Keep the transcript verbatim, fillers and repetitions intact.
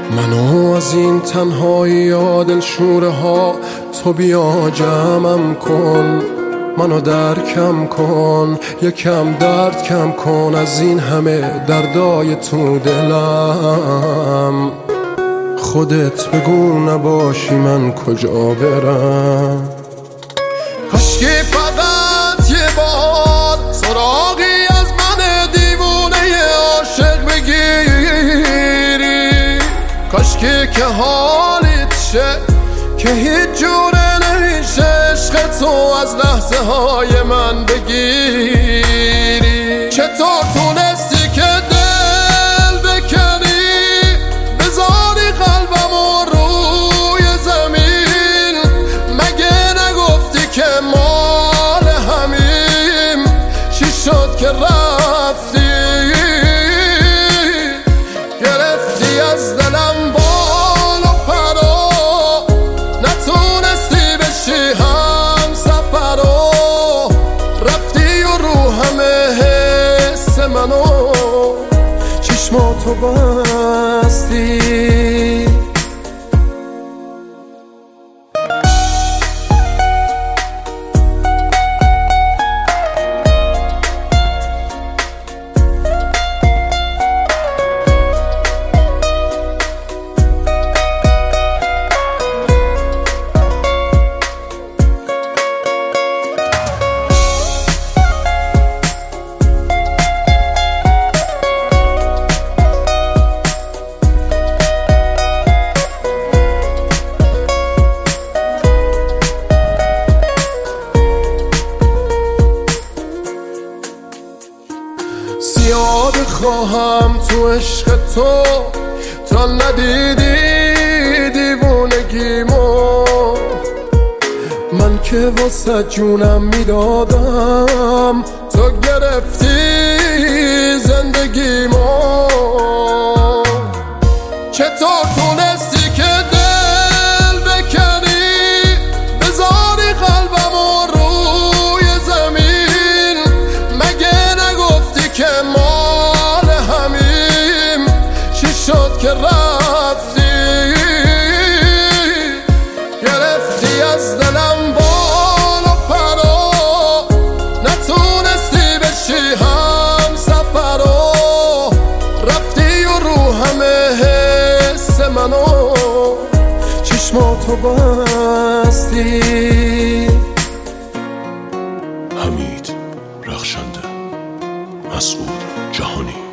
منو از این تنهایی ها دلشوره ها تو بیا جمعم کن، منو درکم کن، یکم درد کم کن از این همه دردای تو دلم. خودت بگو نباشی من کجا برم. کاشکی فقط یه بار سراغی از من دیوونه عاشق بگیری، کاشکی که حالیت شه که هیچ جوره نمیشه عشق تو از لحظه های من بگیری. چطور تونستی که دل بکنی بذاری قلبمو روی زمین؟ مگه نگفتی که مال همیم؟ چی شد که رفتی؟ گرفتی از دلم بال و پرو، نتونستی بشی هم سفرو، رفتی و رو همه حس منو چشماتو بستی. سیاه بخواهم تو عشق تو تا ندیدی دیوونگیمو، من که واسه جونم میدادم تو گرفتی زندگیمو. چطور تونستی که دل بکنی بذاری قلبمو روی زمین؟ مگه نگفتی که مال همیم؟ چی شد که رفتی؟ گرفتی از دلم بال و پرو، نتونستی بشی هم سفرو، رفتی و رو همه حس منو چشماتو بستی. حمید رخشنده، مسعود جهانی.